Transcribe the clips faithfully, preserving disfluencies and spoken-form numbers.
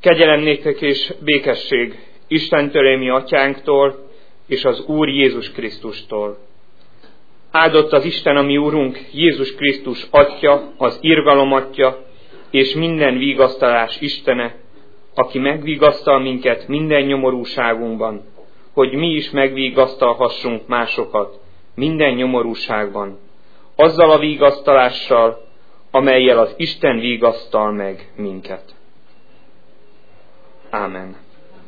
Kegyelem néktek és békesség Istentől, mi atyánktól, és az Úr Jézus Krisztustól. Áldott az Isten, a mi Úrunk, Jézus Krisztus Atya, az irgalom Atya, és minden vigasztalás Istene, aki megvigasztal minket minden nyomorúságunkban, hogy mi is megvigasztalhassunk másokat minden nyomorúságban, azzal a vigasztalással, amellyel az Isten vigasztal meg minket. Ámen.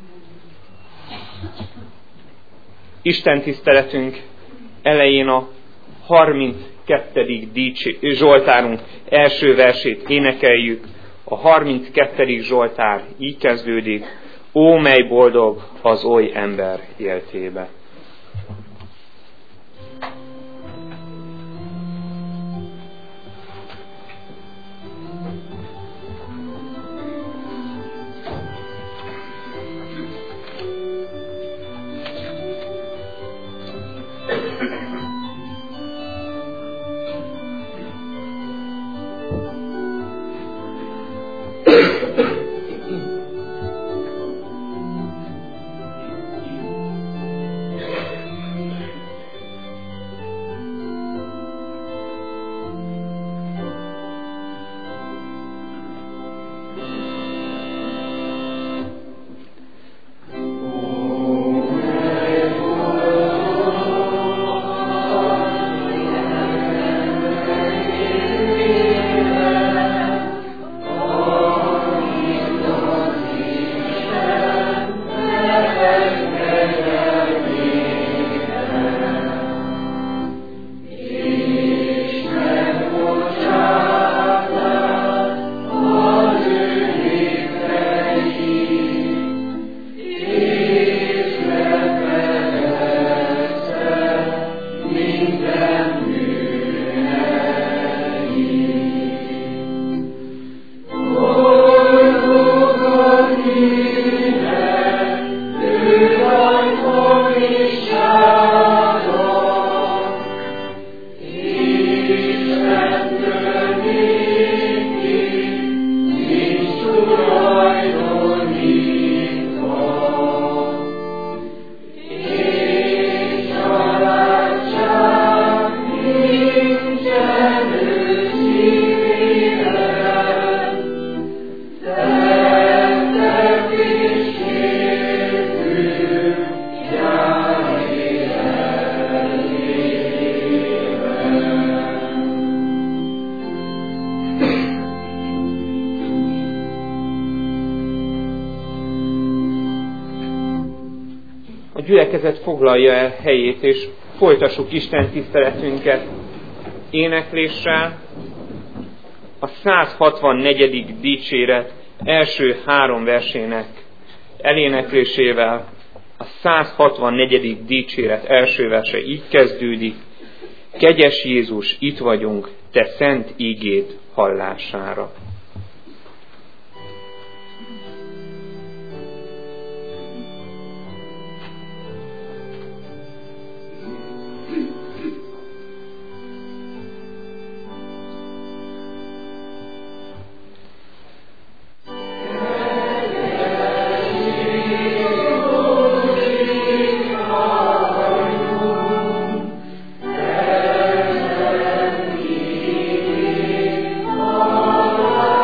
Isten tiszteletünk elején a harminckettedik Dics- Zsoltárunk első versét énekeljük. A harminckettedik Zsoltár így kezdődik: Ó, mely boldog az oly ember éltébe. Gyülekezet foglalja el helyét, és folytassuk Isten tiszteletünket énekléssel. A száz hatvannegyedik dicséret első három versének eléneklésével. A száz hatvannegyedik dicséret első verse így kezdődik: Kegyes Jézus, itt vagyunk, te szent ígéd hallására. Oh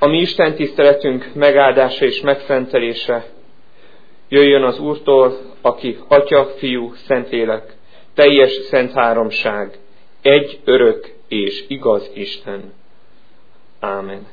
A mi Isten tiszteletünk megáldása és megszentelése jöjjön az Úrtól, aki Atya, Fiú, Szentlélek, teljes szent háromság, egy örök és igaz Isten. Ámen.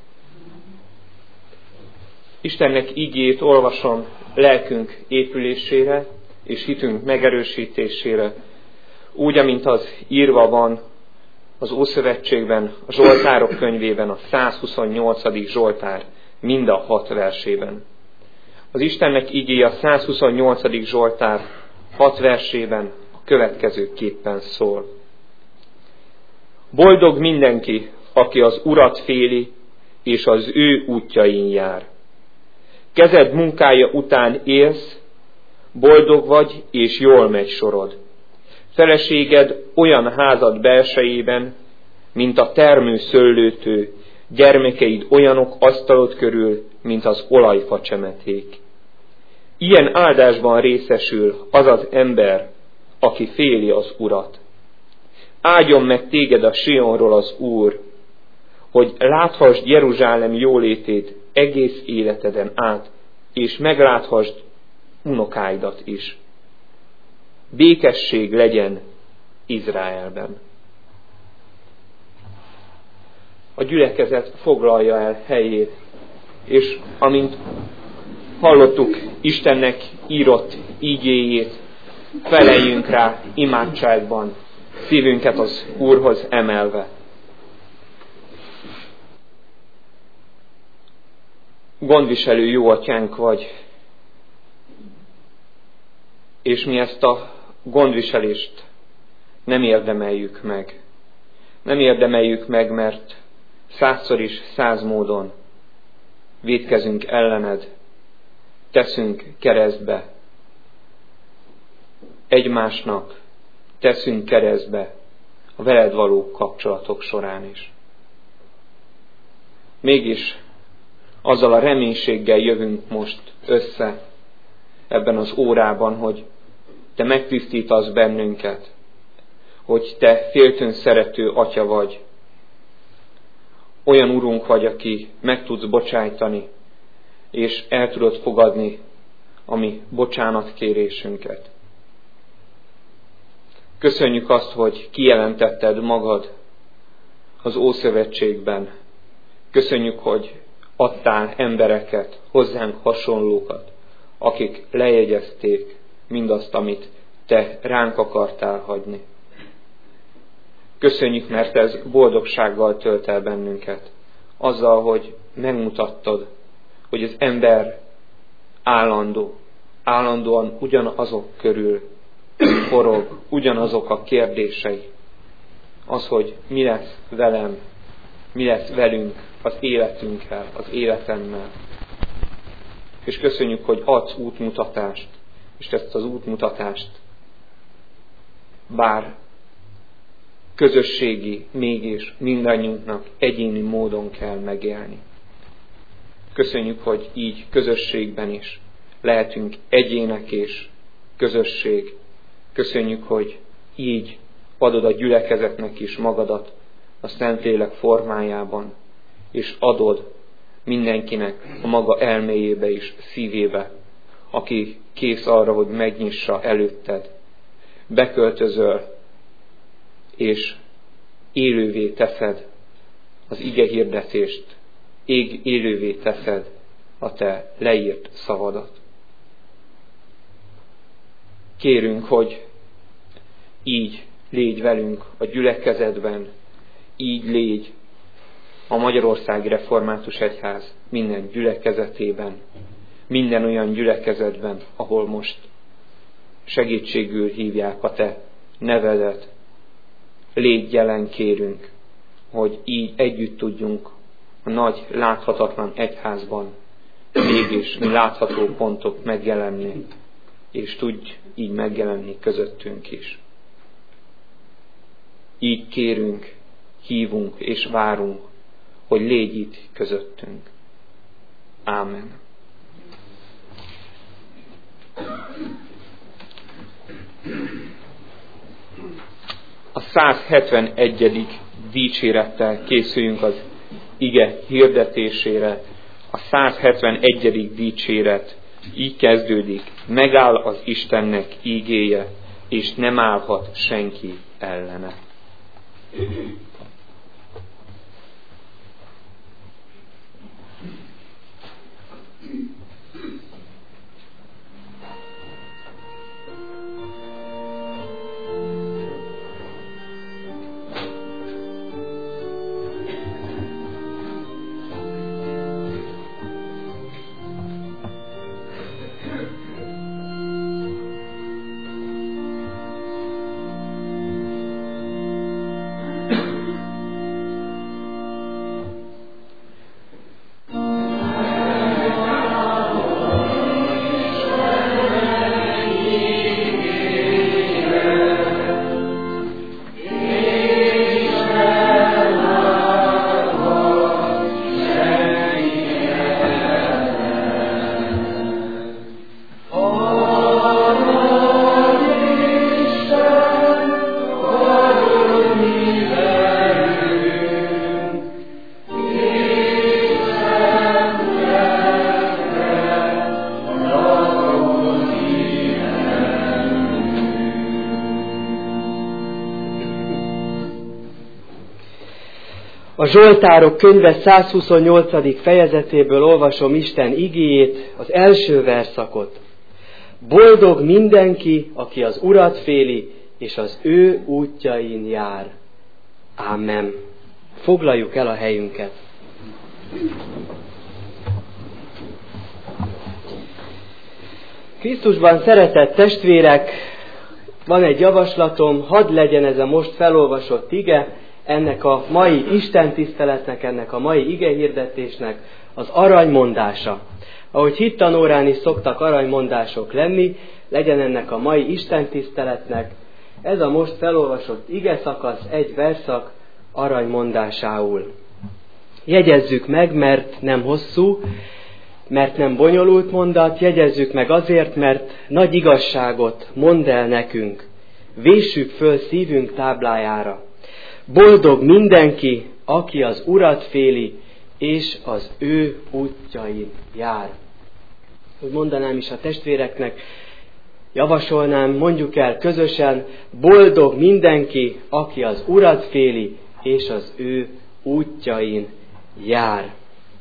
Istennek igéjét olvasom lelkünk épülésére és hitünk megerősítésére, úgy, amint az írva van az Ószövetségben, a Zsoltárok könyvében, a százhuszonnyolcadik Zsoltár mind a hat versében. Az Istennek igéje a százhuszonnyolcadik Zsoltár hat versében a következőképpen szól. Boldog mindenki, aki az Urat féli, és az ő útjain jár. Kezed munkája után élsz, boldog vagy, és jól megy sorod. Feleséged olyan házad belsejében, mint a termő szőlőtő, gyermekeid olyanok asztalod körül, mint az olajfa csemeték. Ilyen áldásban részesül az az ember, aki féli az Urat. Áldjon meg téged a Sionról az Úr, hogy láthassd Jeruzsálem jólétét egész életeden át, és megláthasd unokáidat is. Békesség legyen Izraelben. A gyülekezet foglalja el helyét, és amint hallottuk Istennek írott ígéjét, feleljünk rá imádságban, szívünket az Úrhoz emelve. Gondviselő jó atyánk vagy, és mi ezt a gondviselést nem érdemeljük meg. Nem érdemeljük meg, mert százszor is száz módon vétkezünk ellened, teszünk keresztbe egymásnak, teszünk keresztbe a veled való kapcsolatok során is. Mégis azzal a reménységgel jövünk most össze ebben az órában, hogy te megtisztítasz bennünket, hogy te féltőn szerető atya vagy, olyan Urunk vagy, aki meg tudsz bocsájtani, és el tudod fogadni a mi bocsánatkérésünket. Köszönjük azt, hogy kijelentetted magad az Ószövetségben. Köszönjük, hogy adtál embereket, hozzánk hasonlókat, akik lejegyezték mindazt, amit te ránk akartál hagyni. Köszönjük, mert ez boldogsággal tölt el bennünket, azzal, hogy megmutattad, hogy az ember állandó, állandóan ugyanazok körül forog, ugyanazok a kérdései. Az, hogy mi lesz velem, mi lesz velünk, az életünkkel, az életemmel. És köszönjük, hogy adsz útmutatást, és ezt az útmutatást, bár közösségi, mégis mindannyiunknak egyéni módon kell megélni. Köszönjük, hogy így közösségben is lehetünk egyének és közösség. Köszönjük, hogy így adod a gyülekezetnek is magadat a Szentlélek formájában, és adod mindenkinek a maga elméjébe és szívébe, aki kész arra, hogy megnyissa előtted. Beköltözöl, és élővé teszed az ige hirdetést, ég élővé teszed a te leírt szavadat. Kérünk, hogy így légy velünk a gyülekezetben, így légy a Magyarországi Református Egyház minden gyülekezetében, minden olyan gyülekezetben, ahol most segítségül hívják a te nevedet. Légy jelen, kérünk, hogy így együtt tudjunk a nagy, láthatatlan egyházban mégis mi látható pontok megjelenni, és tudj így megjelenni közöttünk is. Így kérünk, hívunk és várunk, hogy légy itt közöttünk. Ámen. A százhetvenegyedik dicsérettel készüljünk az ige hirdetésére. A százhetvenegyedik dicséret így kezdődik: megáll az Istennek ígéje, és nem állhat senki ellene. A Zsoltárok könyve százhuszonnyolcadik fejezetéből olvasom Isten igéjét, az első verszakot. Boldog mindenki, aki az Urat féli, és az ő útjain jár. Ámen. Foglaljuk el a helyünket. Krisztusban szeretett testvérek, van egy javaslatom, hadd legyen ez a most felolvasott ige, ennek a mai istentiszteletnek, ennek a mai igehirdetésnek az aranymondása. Ahogy hittanórán is szoktak aranymondások lenni, legyen ennek a mai istentiszteletnek ez a most felolvasott ige szakasz, egy verszak aranymondásául. Jegyezzük meg, mert nem hosszú, mert nem bonyolult mondat, jegyezzük meg azért, mert nagy igazságot mond el nekünk. Véssük föl szívünk táblájára. Boldog mindenki, aki az Urat féli, és az ő útjain jár. Úgy mondanám is a testvéreknek, javasolnám, mondjuk el közösen, boldog mindenki, aki az Urat féli, és az ő útjain jár.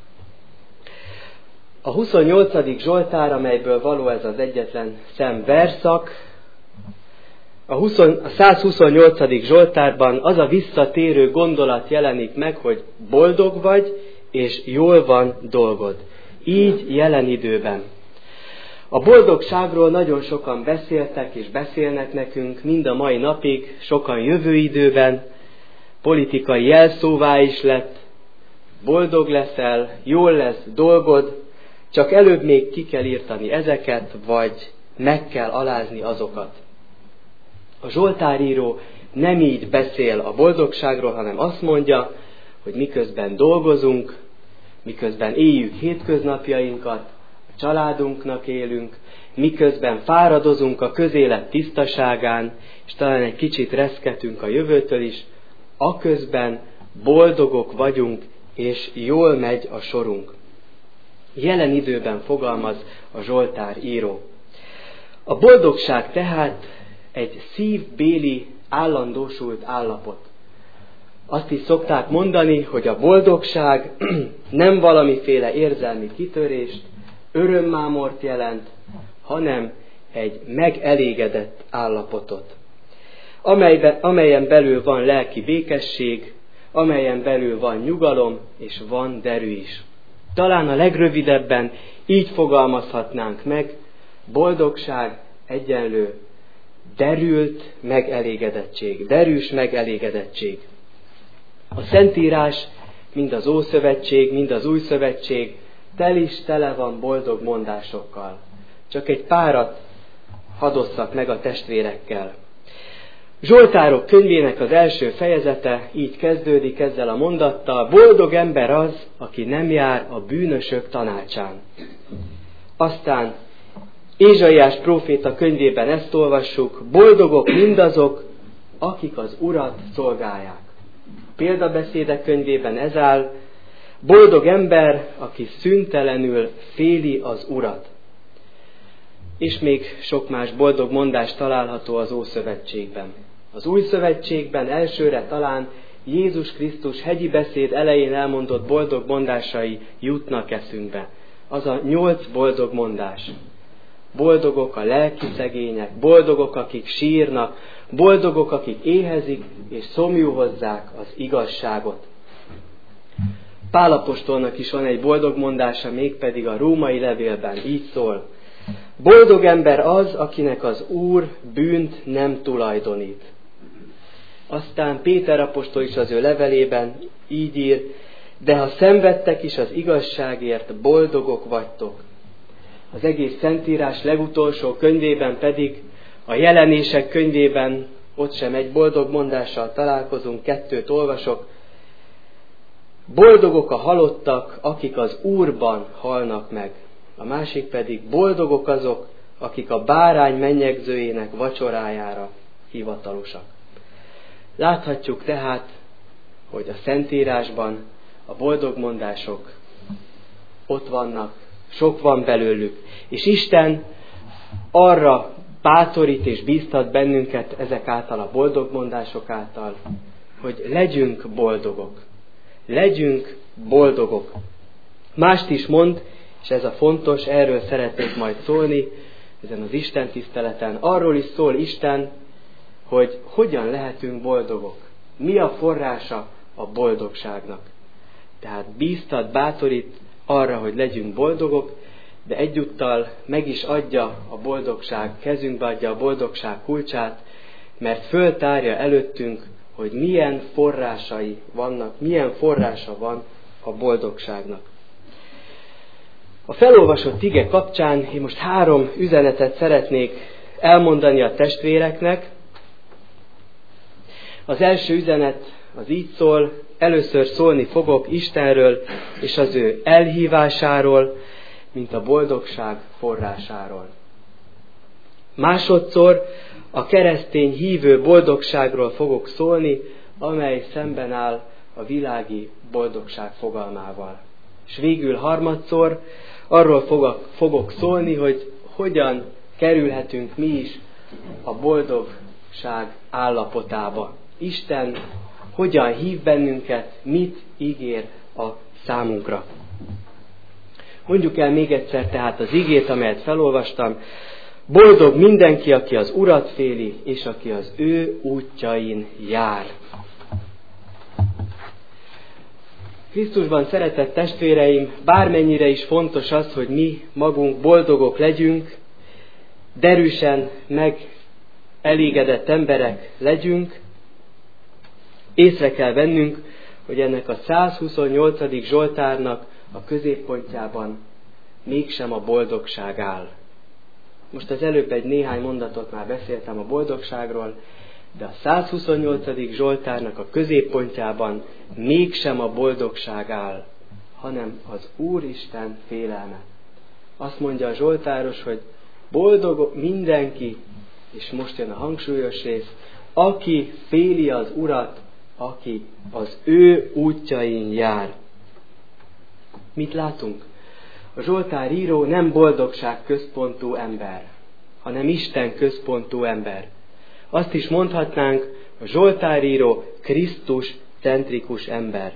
A huszonnyolcadik Zsoltár, amelyből való ez az egyetlen szem verszak, a százhuszonnyolcadik Zsoltárban az a visszatérő gondolat jelenik meg, hogy boldog vagy, és jól van dolgod. Így jelen időben. A boldogságról nagyon sokan beszéltek és beszélnek nekünk, mind a mai napig, sokan jövő időben, politikai jelszóvá is lett, boldog leszel, jól lesz dolgod, csak előbb még ki kell írtani ezeket, vagy meg kell alázni azokat. A Zsoltáríró nem így beszél a boldogságról, hanem azt mondja, hogy miközben dolgozunk, miközben éljük hétköznapjainkat, a családunknak élünk, miközben fáradozunk a közélet tisztaságán, és talán egy kicsit reszketünk a jövőtől is, aközben boldogok vagyunk, és jól megy a sorunk. Jelen időben fogalmaz a Zsoltár író. A boldogság tehát egy szívbéli, állandósult állapot. Azt is szokták mondani, hogy a boldogság nem valamiféle érzelmi kitörést, örömmámort jelent, hanem egy megelégedett állapotot, amelyben, amelyen belül van lelki békesség, amelyen belül van nyugalom, és van derű is. Talán a legrövidebben így fogalmazhatnánk meg, boldogság egyenlő derült megelégedettség, derűs megelégedettség. A Szentírás, mind az Ószövetség, mind az Új Szövetség tel is tele van boldog mondásokkal. Csak egy párat hadosszak meg a testvérekkel. Zsoltárok könyvének az első fejezete így kezdődik ezzel a mondattal: boldog ember az, aki nem jár a bűnösök tanácsán. Aztán Ézsaiás próféta könyvében ezt olvassuk: boldogok mindazok, akik az Urat szolgálják. Példabeszédek könyvében ez áll: Boldog ember, aki szüntelenül féli az Urat. És még sok más boldog mondás található az Ószövetségben. Az Új Szövetségben elsőre talán Jézus Krisztus hegyi beszéd elején elmondott boldog mondásai jutnak eszünkbe. Az a nyolc boldog mondás. Boldogok a lelki szegények, boldogok, akik sírnak, boldogok, akik éhezik és szomjúhozzák az igazságot. Pál apostolnak is van egy boldog mondása, mégpedig a római levélben így szól. Boldog ember az, akinek az Úr bűnt nem tulajdonít. Aztán Péter apostol is az ő levelében így ír, de ha szenvedtek is az igazságért, boldogok vagytok. Az egész Szentírás legutolsó könyvében pedig, a Jelenések könyvében, ott sem egy boldog mondással találkozunk, kettőt olvasok. Boldogok a halottak, akik az Úrban halnak meg. A másik pedig boldogok azok, akik a bárány mennyegzőjének vacsorájára hivatalosak. Láthatjuk tehát, hogy a Szentírásban a boldog mondások ott vannak, sok van belőlük, és Isten arra bátorít és bíztat bennünket ezek által, a boldog mondások által, hogy legyünk boldogok. Legyünk boldogok. Mást is mond, és ez a fontos, erről szeretnék majd szólni, ezen az Isten tiszteleten. Arról is szól Isten, hogy hogyan lehetünk boldogok. Mi a forrása a boldogságnak. Tehát bíztat, bátorít arra, hogy legyünk boldogok, de egyúttal meg is adja a boldogság, kezünkbe adja a boldogság kulcsát, mert föltárja előttünk, hogy milyen forrásai vannak, milyen forrása van a boldogságnak. A felolvasott ige kapcsán én most három üzenetet szeretnék elmondani a testvéreknek. Az első üzenet az így szól, először szólni fogok Istenről és az ő elhívásáról, mint a boldogság forrásáról. Másodszor a keresztény hívő boldogságról fogok szólni, amely szemben áll a világi boldogság fogalmával. És végül harmadszor arról fogok, fogok szólni, hogy hogyan kerülhetünk mi is a boldogság állapotába. Isten hogyan hív bennünket, mit ígér a számunkra. Mondjuk el még egyszer tehát az igét, amelyet felolvastam. Boldog mindenki, aki az Urat féli, és aki az ő útjain jár. Krisztusban szeretett testvéreim, bármennyire is fontos az, hogy mi magunk boldogok legyünk, derűsen megelégedett emberek legyünk, észre kell vennünk, hogy ennek a százhuszonnyolcadik Zsoltárnak a középpontjában mégsem a boldogság áll. Most az előbb egy néhány mondatot már beszéltem a boldogságról, de a százhuszonnyolcadik Zsoltárnak a középpontjában mégsem a boldogság áll, hanem az Úristen félelme. Azt mondja a Zsoltáros, hogy boldog mindenki, és most jön a hangsúlyos rész, aki féli az Urat, aki az ő útjain jár. Mit látunk? A Zsoltár író nem boldogság központú ember, hanem Isten központú ember. Azt is mondhatnánk, a Zsoltár író Krisztus centrikus ember.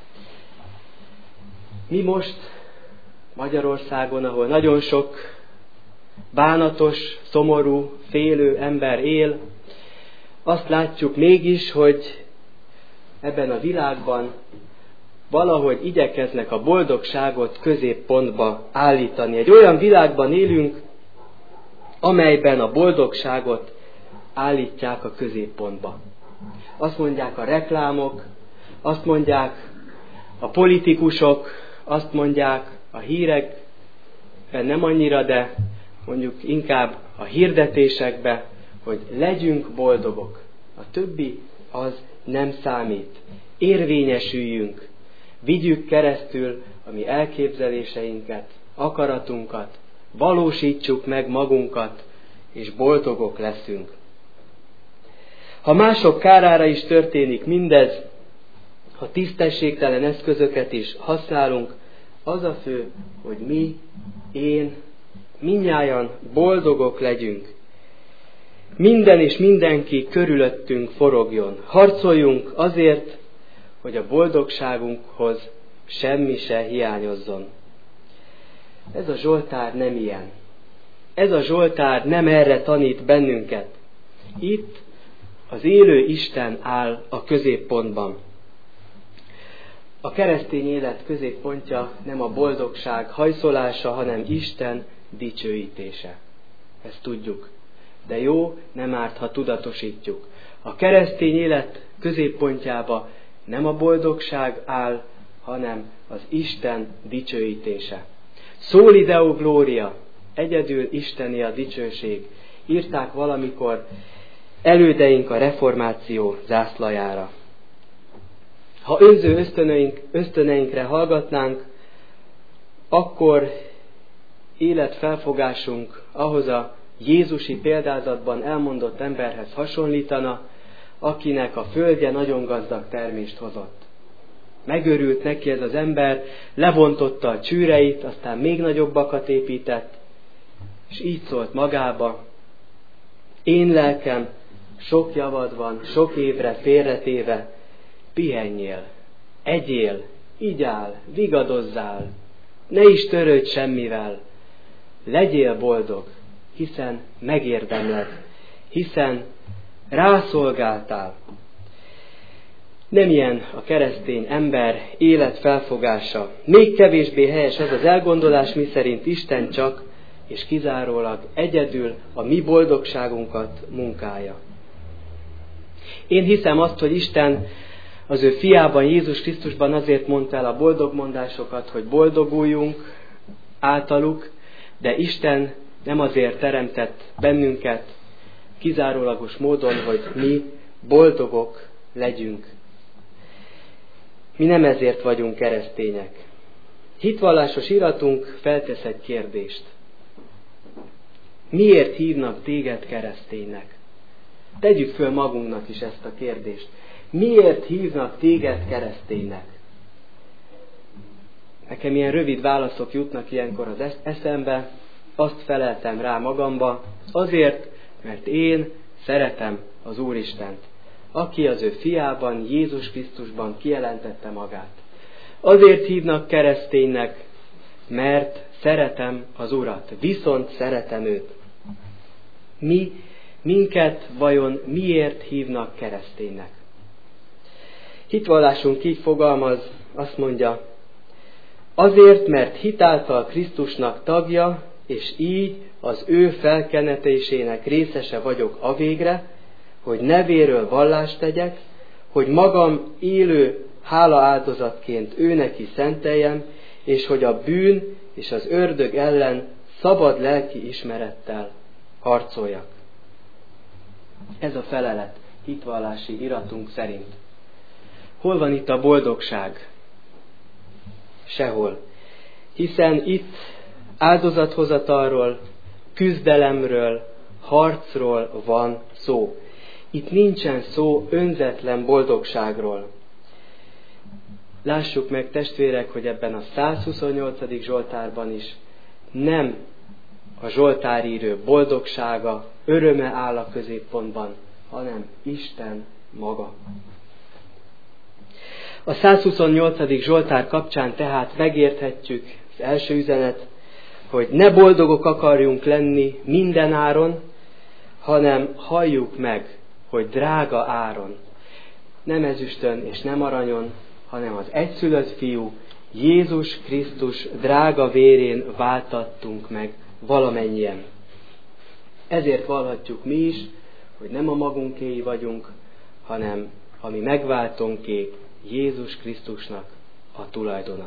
Mi most Magyarországon, ahol nagyon sok bánatos, szomorú, félő ember él, azt látjuk mégis, hogy ebben a világban valahogy igyekeznek a boldogságot középpontba állítani. Egy olyan világban élünk, amelyben a boldogságot állítják a középpontba. Azt mondják a reklámok, azt mondják a politikusok, azt mondják a hírekben nem annyira, de mondjuk inkább a hirdetésekbe, hogy legyünk boldogok. A többi az nem számít. Érvényesüljünk. Vigyük keresztül a mi elképzeléseinket, akaratunkat, valósítsuk meg magunkat, és boldogok leszünk. Ha mások kárára is történik mindez, ha tisztességtelen eszközöket is használunk, az a fő, hogy mi, én, mindnyájan boldogok legyünk. Minden és mindenki körülöttünk forogjon. Harcoljunk azért, hogy a boldogságunkhoz semmi se hiányozzon. Ez a Zsoltár nem ilyen. Ez a Zsoltár nem erre tanít bennünket. Itt az élő Isten áll a középpontban. A keresztény élet középpontja nem a boldogság hajszolása, hanem Isten dicsőítése. Ezt tudjuk. De jó, nem árt, ha tudatosítjuk. A keresztény élet középpontjába nem a boldogság áll, hanem az Isten dicsőítése. Soli Deo Gloria, egyedül isteni a dicsőség, írták valamikor elődeink a reformáció zászlajára. Ha önző ösztöneink, ösztöneinkre hallgatnánk, akkor életfelfogásunk ahhoz a jézusi példázatban elmondott emberhez hasonlítana, akinek a földje nagyon gazdag termést hozott. Megörült neki ez az ember, levontotta a csűreit, aztán még nagyobbakat épített, és így szólt magába: én lelkem, sok javad van, sok évre félretéve, pihenjél, egyél, igyál, vigadozzál, ne is törődj semmivel, legyél boldog, hiszen megérdemled, hiszen rászolgáltál. Nem ilyen a keresztény ember életfelfogása. Még kevésbé helyes az az elgondolás, miszerint Isten csak és kizárólag egyedül a mi boldogságunkat munkálja. Én hiszem azt, hogy Isten az ő fiában, Jézus Krisztusban azért mondta el a boldog mondásokat, hogy boldoguljunk általuk, de Isten nem azért teremtett bennünket kizárólagos módon, hogy mi boldogok legyünk. Mi nem ezért vagyunk keresztények. Hitvallásos iratunk feltesz egy kérdést. Miért hívnak téged kereszténynek? Tegyük föl magunknak is ezt a kérdést. Miért hívnak téged kereszténynek? Nekem ilyen rövid válaszok jutnak ilyenkor az eszembe, azt feleltem rá magamba, azért, mert én szeretem az Úristent, aki az ő fiában, Jézus Krisztusban kijelentette magát. Azért hívnak kereszténynek, mert szeretem az Urat, viszont szeretem őt. Mi, minket vajon miért hívnak kereszténynek? Hitvallásunk így fogalmaz, azt mondja: azért, mert hitáltal Krisztusnak tagja, és így az ő felkenetésének részese vagyok avégre, hogy nevéről vallást tegyek, hogy magam élő hálaáldozatként ő neki szenteljem, és hogy a bűn és az ördög ellen szabad lelki ismerettel harcoljak. Ez a felelet hitvallási iratunk szerint. Hol van itt a boldogság? Sehol. Hiszen itt áldozathozatalról, küzdelemről, harcról van szó. Itt nincsen szó önzetlen boldogságról. Lássuk meg, testvérek, hogy ebben a százhuszonnyolcadik Zsoltárban is nem a zsoltárírő boldogsága, öröme áll a középpontban, hanem Isten maga. A százhuszonnyolcadik Zsoltár kapcsán tehát megérthetjük, az első üzenet, hogy ne boldogok akarjunk lenni minden áron, hanem halljuk meg, hogy drága áron, nem ezüstön és nem aranyon, hanem az egyszülött fiú, Jézus Krisztus drága vérén váltattunk meg valamennyien. Ezért vallhatjuk mi is, hogy nem a magunkéi vagyunk, hanem a mi megváltónké, Jézus Krisztusnak a tulajdona.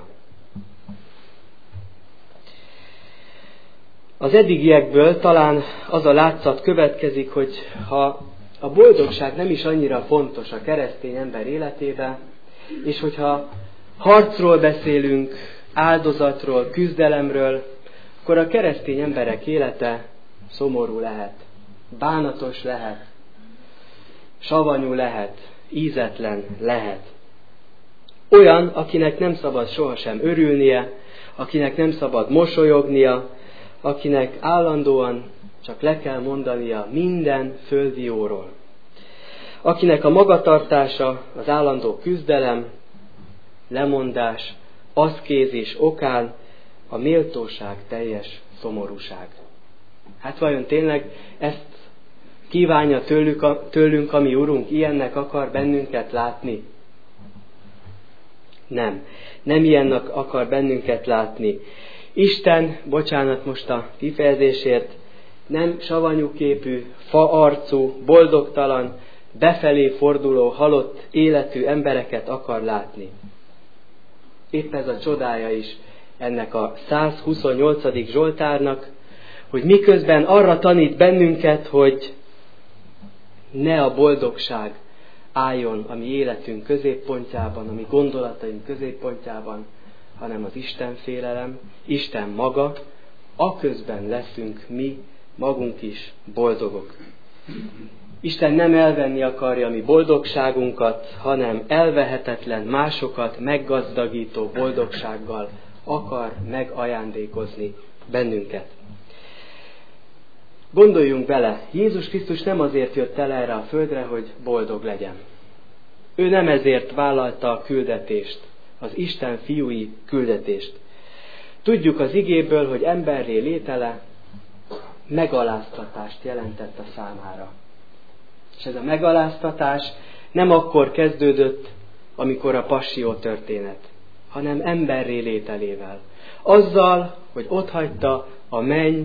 Az eddigiekből talán az a látszat következik, hogy ha a boldogság nem is annyira fontos a keresztény ember életében, és hogyha harcról beszélünk, áldozatról, küzdelemről, akkor a keresztény emberek élete szomorú lehet, bánatos lehet, savanyú lehet, ízetlen lehet. Olyan, akinek nem szabad sohasem örülnie, akinek nem szabad mosolyognia, akinek állandóan csak le kell mondania minden földi jóról. Akinek a magatartása az állandó küzdelem, lemondás, aszkézis okán a méltóság teljes szomorúság. Hát vajon tényleg ezt kívánja tőlük, tőlünk a mi Urunk, ilyennek akar bennünket látni? Nem, nem ilyennek akar bennünket látni. Isten, bocsánat most a kifejezésért, nem savanyú képű, faarcú, boldogtalan, befelé forduló, halott életű embereket akar látni. Épp ez a csodája is ennek a százhuszonnyolcadik Zsoltárnak, hogy miközben arra tanít bennünket, hogy ne a boldogság álljon a mi életünk középpontjában, a mi gondolataink középpontjában, hanem az Isten félelem, Isten maga, aközben leszünk mi magunk is boldogok. Isten nem elvenni akarja mi boldogságunkat, hanem elvehetetlen, másokat meggazdagító boldogsággal akar megajándékozni bennünket. Gondoljunk bele, Jézus Krisztus nem azért jött el erre a földre, hogy boldog legyen. Ő nem ezért vállalta a küldetést, az Isten fiúi küldetést. Tudjuk az igéből, hogy emberré létele megaláztatást jelentett a számára. És ez a megaláztatás nem akkor kezdődött, amikor a passzió történet, hanem emberré lételével. Azzal, hogy otthagyta a menny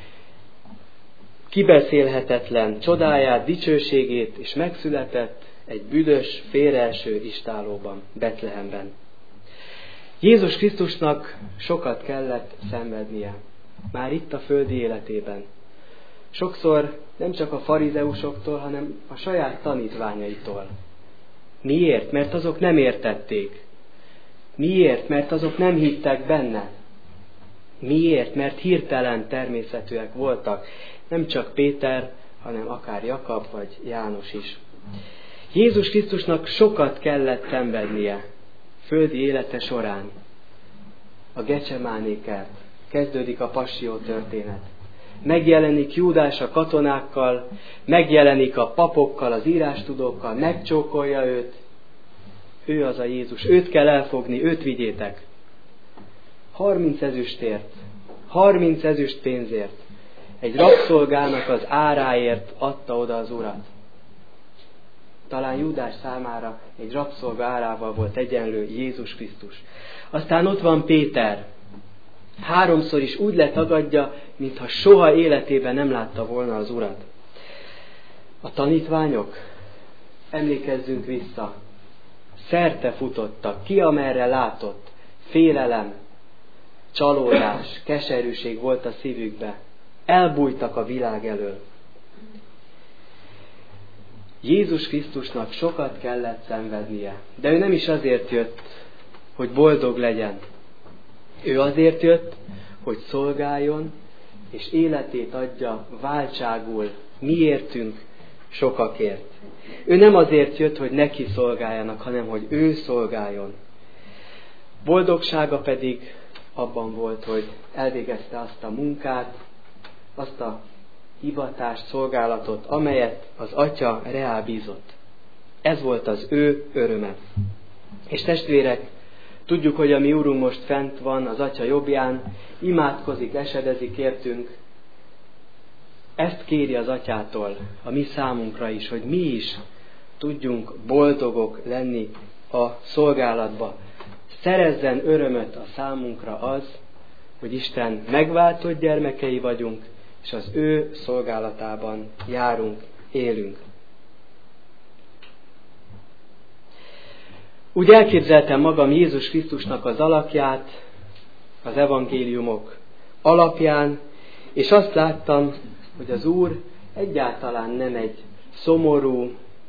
kibeszélhetetlen csodáját, dicsőségét, és megszületett egy büdös, félreeső istállóban, Betlehemben. Jézus Krisztusnak sokat kellett szenvednie, már itt a földi életében. Sokszor nem csak a farizeusoktól, hanem a saját tanítványaitól. Miért? Mert azok nem értették. Miért? Mert azok nem hittek benne. Miért? Mert hirtelen természetűek voltak. Nem csak Péter, hanem akár Jakab vagy János is. Jézus Krisztusnak sokat kellett szenvednie földi élete során. A Gecsemáné kert. Kezdődik a passzió történet. Megjelenik Júdás a katonákkal, megjelenik a papokkal, az írástudókkal, megcsókolja őt. Ő az a Jézus, őt kell elfogni, őt vigyétek. Harminc ezüstért, harminc ezüst pénzért, egy rabszolgának az áráért adta oda az Urat. Talán Júdás számára egy rabszolga árával volt egyenlő Jézus Krisztus. Aztán ott van Péter. Háromszor is úgy letagadja, mintha soha életében nem látta volna az Urat. A tanítványok, emlékezzünk vissza, szerte futottak, ki amerre látott, félelem, csalódás, keserűség volt a szívükbe. Elbújtak a világ elől. Jézus Krisztusnak sokat kellett szenvednie, de ő nem is azért jött, hogy boldog legyen. Ő azért jött, hogy szolgáljon, és életét adja váltságul miértünk sokakért. Ő nem azért jött, hogy neki szolgáljanak, hanem hogy ő szolgáljon. Boldogsága pedig abban volt, hogy elvégezte azt a munkát, azt a hivatást, szolgálatot, amelyet az Atya reá bízott. Ez volt az ő öröme. És testvérek, tudjuk, hogy a mi Úrunk most fent van az Atya jobbján, imádkozik, esedezik értünk. Ezt kéri az Atyától, a mi számunkra is, hogy mi is tudjunk boldogok lenni a szolgálatba. Szerezzen örömöt a számunkra az, hogy Isten megváltott gyermekei vagyunk, és az ő szolgálatában járunk, élünk. Úgy elképzeltem magam Jézus Krisztusnak az alakját, az evangéliumok alapján, és azt láttam, hogy az Úr egyáltalán nem egy szomorú,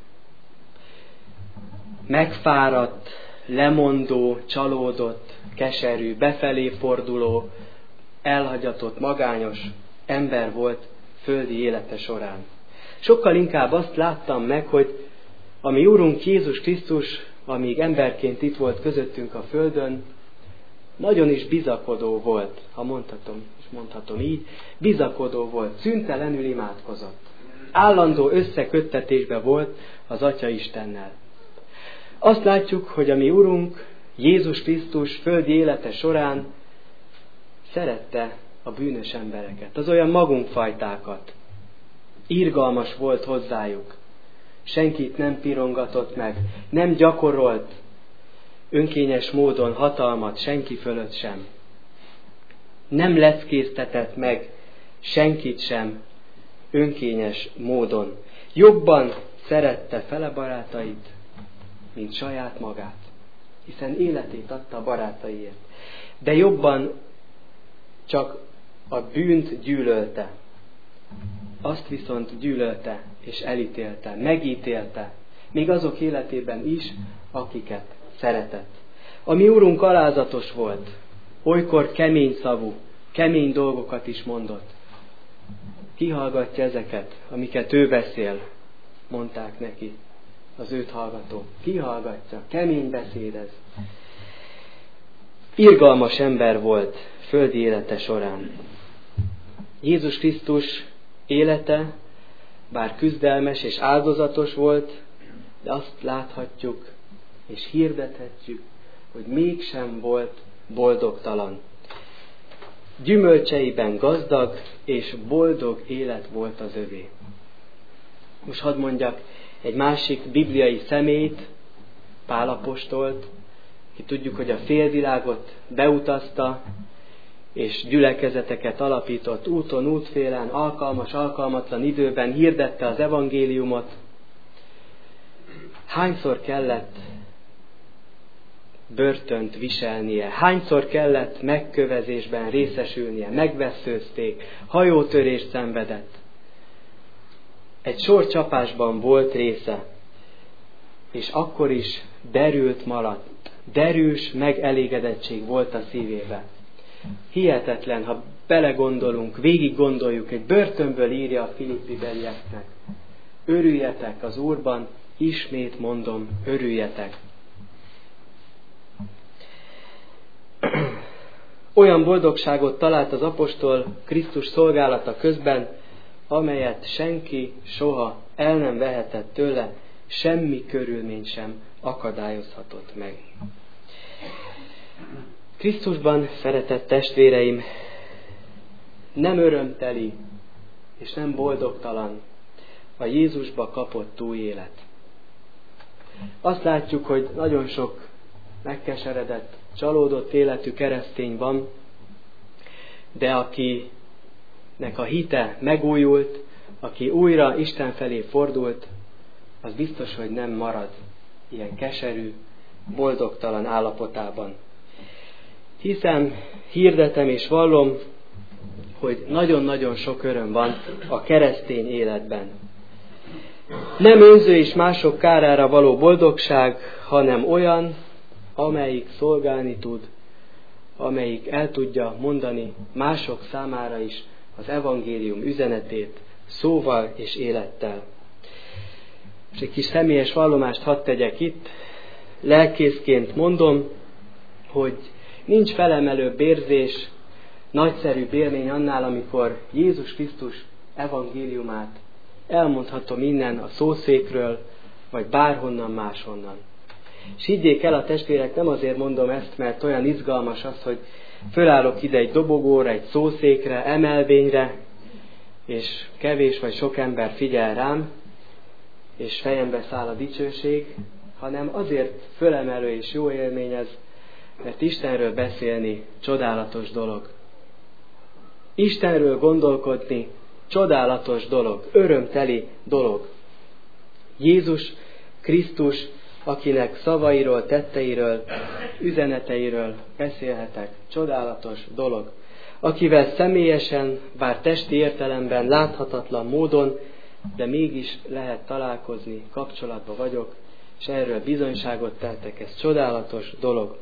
megfáradt, lemondó, csalódott, keserű, befelé forduló, elhagyatott, magányos ember volt földi élete során. Sokkal inkább azt láttam meg, hogy a mi Úrunk Jézus Krisztus amíg emberként itt volt közöttünk a földön, nagyon is bizakodó volt, ha mondhatom, és mondhatom így, bizakodó volt, szüntelenül imádkozott. Állandó összeköttetésben volt az Atya Istennel. Azt látjuk, hogy a mi Urunk, Jézus Krisztus földi élete során szerette a bűnös embereket, az olyan magunkfajtákat. Irgalmas volt hozzájuk. Senkit nem pirongatott meg, nem gyakorolt önkényes módon hatalmat senki fölött sem. Nem leckéztetett meg senkit sem önkényes módon. Jobban szerette fele barátait, mint saját magát, hiszen életét adta a barátaiért. De jobban csak a bűnt gyűlölte. Azt viszont gyűlölte és elítélte, megítélte, még azok életében is, akiket szeretett. A mi Urunk alázatos volt, olykor kemény szavú, kemény dolgokat is mondott. Ki hallgatja ezeket, amiket ő beszél, mondták neki az őt hallgatók. Ki hallgatja? Kemény beszéd ez. Irgalmas ember volt földi élete során. Jézus Krisztus élete, bár küzdelmes és áldozatos volt, de azt láthatjuk és hirdethetjük, hogy mégsem volt boldogtalan. Gyümölcseiben gazdag és boldog élet volt az övé. Most hadd mondjak egy másik bibliai személyt, Pál apostolt, ki tudjuk, hogy a félvilágot beutazta, és gyülekezeteket alapított úton, útfélen, alkalmas, alkalmatlan időben hirdette az evangéliumot. Hányszor kellett börtönt viselnie, hányszor kellett megkövezésben részesülnie, megvesszőzték, hajótörést szenvedett. Egy sor csapásban volt része, és akkor is derült maradt, derűs megelégedettség volt a szívébe. Hihetetlen, ha belegondolunk, végig gondoljuk, egy börtönből írja a Filippi belieknek. Örüljetek az Úrban, ismét mondom, örüljetek. Olyan boldogságot talált az apostol Krisztus szolgálata közben, amelyet senki soha el nem vehetett tőle, semmi körülmény sem akadályozhatott meg. Krisztusban, szeretett testvéreim, nem örömteli és nem boldogtalan a Jézusba kapott új élet. Azt látjuk, hogy nagyon sok megkeseredett, csalódott életű keresztény van, de akinek a hite megújult, aki újra Isten felé fordult, az biztos, hogy nem marad ilyen keserű, boldogtalan állapotában. Hiszen hirdetem és vallom, hogy nagyon-nagyon sok öröm van a keresztény életben. Nem önző és mások kárára való boldogság, hanem olyan, amelyik szolgálni tud, amelyik el tudja mondani mások számára is az evangélium üzenetét szóval és élettel. És egy kis személyes vallomást hadd tegyek itt. Lelkészként mondom, hogy nincs felemelőbb érzés, nagyszerűbb élmény annál, amikor Jézus Krisztus evangéliumát elmondhatom innen a szószékről, vagy bárhonnan máshonnan. És higgyék el a testvérek, nem azért mondom ezt, mert olyan izgalmas az, hogy fölállok ide egy dobogóra, egy szószékre, emelvényre, és kevés vagy sok ember figyel rám, és fejembe száll a dicsőség, hanem azért fölemelő és jó élmény ez, mert Istenről beszélni csodálatos dolog. Istenről gondolkodni csodálatos dolog, örömteli dolog. Jézus Krisztus, akinek szavairól, tetteiről, üzeneteiről beszélhetek, csodálatos dolog. Akivel személyesen, bár testi értelemben láthatatlan módon, de mégis lehet találkozni, kapcsolatban vagyok, és erről bizonyságot tettek, ez csodálatos dolog.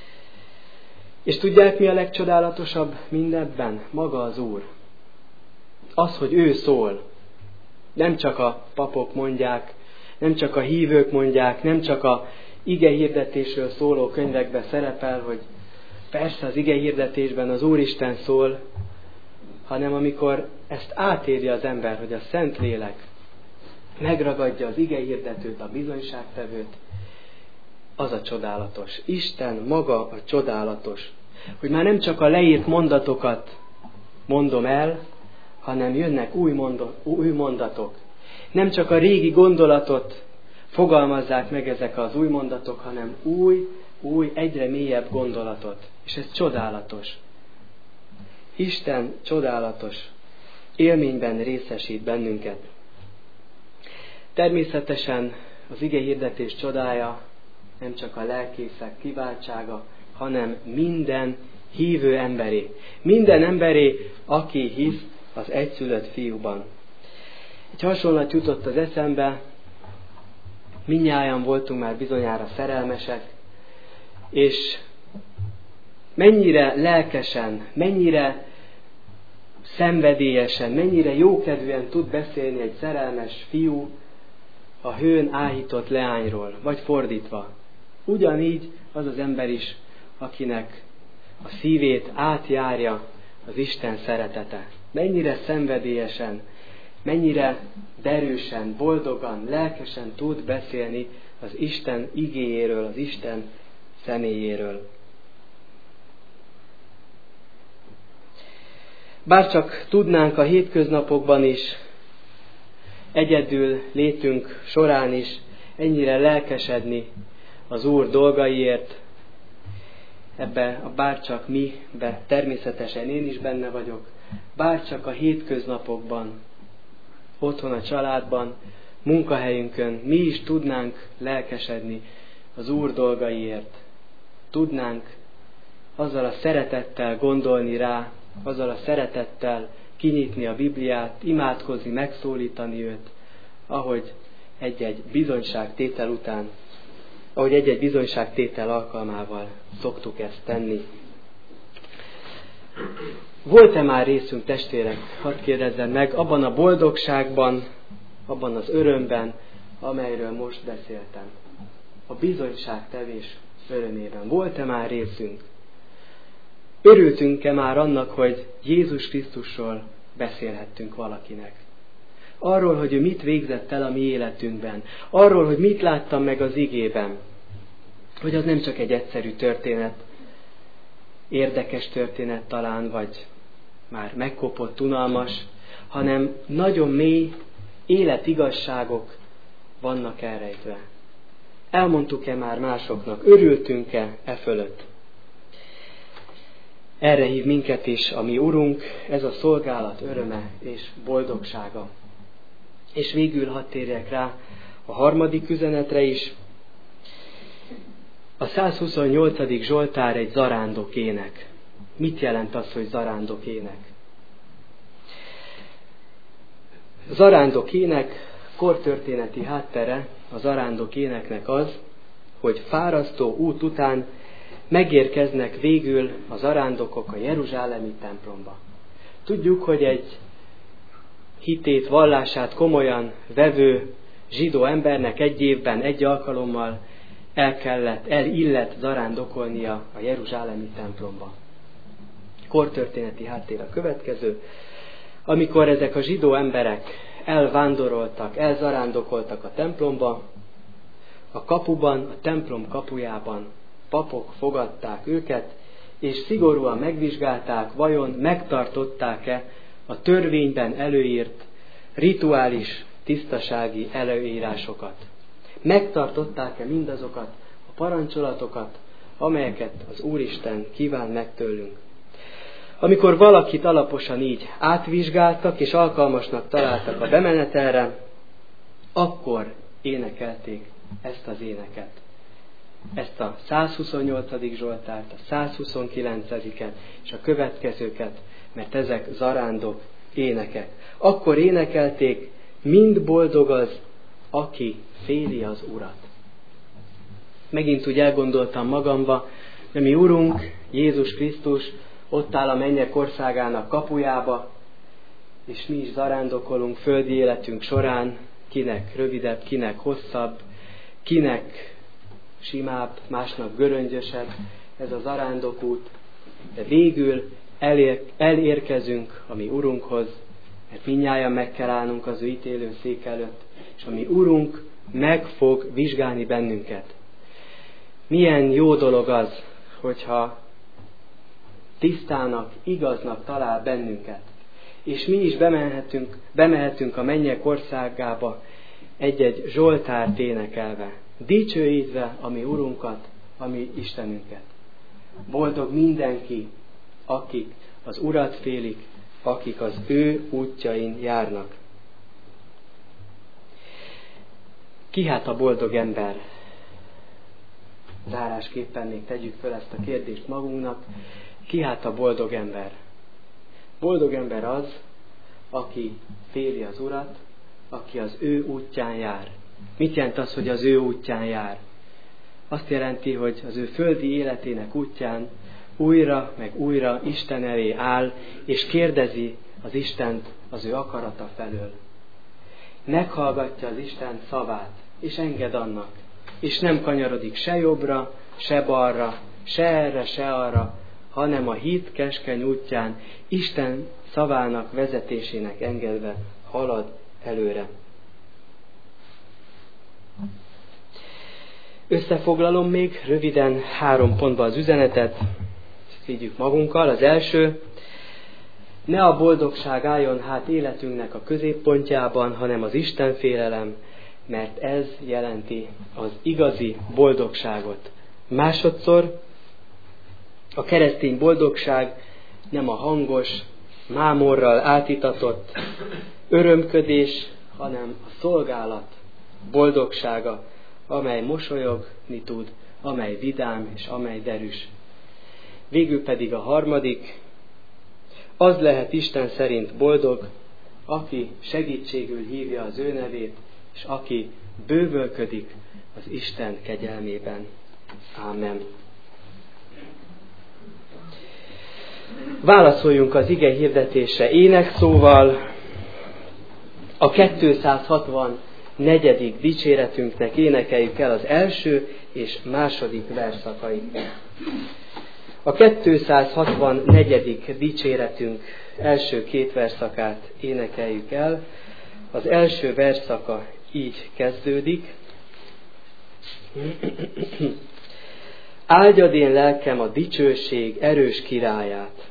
És tudják, mi a legcsodálatosabb mindebben? Maga az Úr. Az, hogy ő szól. Nem csak a papok mondják, nem csak a hívők mondják, nem csak a igehirdetésről szóló könyvekben szerepel, hogy persze az igehirdetésben az Úristen szól, hanem amikor ezt átéri az ember, hogy a Szentlélek megragadja az igehirdetőt, a bizonyságtevőt, az a csodálatos. Isten maga a csodálatos. Hogy már nem csak a leírt mondatokat mondom el, hanem jönnek új, mondat, új mondatok. Nem csak a régi gondolatot fogalmazzák meg ezek az új mondatok, hanem új, új, egyre mélyebb gondolatot. És ez csodálatos. Isten csodálatos élményben részesít bennünket. Természetesen az igehirdetés csodája nem csak a lelkészek kiváltsága, hanem minden hívő emberé. Minden emberé, aki hisz az egyszülött fiúban. Egy hasonlat jutott az eszembe, mindnyájan voltunk már bizonyára szerelmesek, és mennyire lelkesen, mennyire szenvedélyesen, mennyire jókedvűen tud beszélni egy szerelmes fiú a hőn áhított leányról, vagy fordítva. Ugyanígy az az ember is, akinek a szívét átjárja az Isten szeretete. Mennyire szenvedélyesen, mennyire derűsen, boldogan, lelkesen tud beszélni az Isten igéjéről, az Isten személyéről. Bárcsak tudnánk a hétköznapokban is, egyedül létünk során is ennyire lelkesedni az Úr dolgaiért, ebbe a bárcsak mi, be természetesen én is benne vagyok, bárcsak a hétköznapokban, otthon a családban, munkahelyünkön mi is tudnánk lelkesedni az Úr dolgaiért. Tudnánk azzal a szeretettel gondolni rá, azzal a szeretettel kinyitni a Bibliát, imádkozni, megszólítani őt, ahogy egy-egy bizonyságtétel után, ahogy egy-egy bizonyságtétel alkalmával szoktuk ezt tenni. Volt-e már részünk, testvérek, hadd kérdezzem meg, abban a boldogságban, abban az örömben, amelyről most beszéltem? A bizonyságtevés örömében. Volt-e már részünk? Örültünk-e már annak, hogy Jézus Krisztusról beszélhettünk valakinek? Arról, hogy ő mit végzett el a mi életünkben. Arról, hogy mit láttam meg az igében. Hogy az nem csak egy egyszerű történet, érdekes történet talán, vagy már megkopott, unalmas, hanem nagyon mély életigazságok vannak elrejtve. Elmondtuk-e már másoknak? Örültünk-e e fölött? Erre hív minket is a mi Urunk, ez a szolgálat öröme és boldogsága. És végül hadd térjek rá a harmadik üzenetre is. A százhuszonnyolcadik Zsoltár egy zarándok ének. Mit jelent az, hogy zarándok ének? Zarándok ének, kortörténeti háttere a zarándok éneknek az, hogy fárasztó út után megérkeznek végül a zarándokok a jeruzsálemi templomba. Tudjuk, hogy egy hitét, vallását komolyan vevő zsidó embernek egy évben, egy alkalommal el kellett, elillett zarándokolnia a jeruzsálemi templomba. Kortörténeti háttér a következő. Amikor ezek a zsidó emberek elvándoroltak, elzarándokoltak a templomba, a kapuban, a templom kapujában papok fogadták őket, és szigorúan megvizsgálták, vajon megtartották-e a törvényben előírt rituális, tisztasági előírásokat. Megtartották-e mindazokat a parancsolatokat, amelyeket az Úristen kíván meg tőlünk. Amikor valakit alaposan így átvizsgáltak, és alkalmasnak találtak a bemenetelre, akkor énekelték ezt az éneket. Ezt a százhuszonnyolcadik Zsoltárt, a százhuszonkilencediket és a következőket, mert ezek zarándok énekek. Akkor énekelték, mind boldog az, aki féli az Urat. Megint úgy elgondoltam magamba, de mi Urunk, Jézus Krisztus ott áll a mennyek országának kapujába, és mi is zarándokolunk földi életünk során, kinek rövidebb, kinek hosszabb, kinek simább, másnak göröngyösebb ez az arándokút, de végül elér, elérkezünk a mi Urunkhoz, mert mindnyájan meg kell állnunk az ő ítélő szék előtt, és a mi Urunk meg fog vizsgálni bennünket. Milyen jó dolog az, hogyha tisztának, igaznak talál bennünket, és mi is bemehetünk, bemehetünk a mennyek országába egy-egy zsoltárt énekelve, dicsőítve a mi Urunkat, a mi Istenünket. Boldog mindenki, akik az Urat félik, akik az ő útjain járnak. Ki hát a boldog ember? Zárásképpen még tegyük fel ezt a kérdést magunknak. Ki hát a boldog ember? Boldog ember az, aki féli az Urat, aki az ő útján jár. Mit jelent az, hogy az ő útján jár? Azt jelenti, hogy az ő földi életének útján újra meg újra Isten elé áll, és kérdezi az Istent az ő akarata felől. Meghallgatja az Isten szavát, és enged annak. És nem kanyarodik se jobbra, se balra, se erre, se arra, hanem a hit keskeny útján Isten szavának vezetésének engedve halad előre. Összefoglalom még röviden három pontba az üzenetet, szígyük magunkkal. Az első, ne a boldogság álljon hát életünknek a középpontjában, hanem az Istenfélelem, mert ez jelenti az igazi boldogságot. Másodszor, a keresztény boldogság nem a hangos, mámorral átitatott örömködés, hanem a szolgálat boldogsága, amely mosolyogni tud, amely vidám és amely derűs. Végül pedig a harmadik, az lehet Isten szerint boldog, aki segítségül hívja az ő nevét, és aki bővölködik az Isten kegyelmében. Ámen. Válaszoljunk az ige hirdetésre énekszóval. A kétszázhatvannegyedik dicséretünknek énekeljük el az első és második verszakait. A kétszázhatvannegyedik dicséretünk első két verszakát énekeljük el. Az első verszaka így kezdődik. Áldjad én lelkem a dicsőség erős királyát.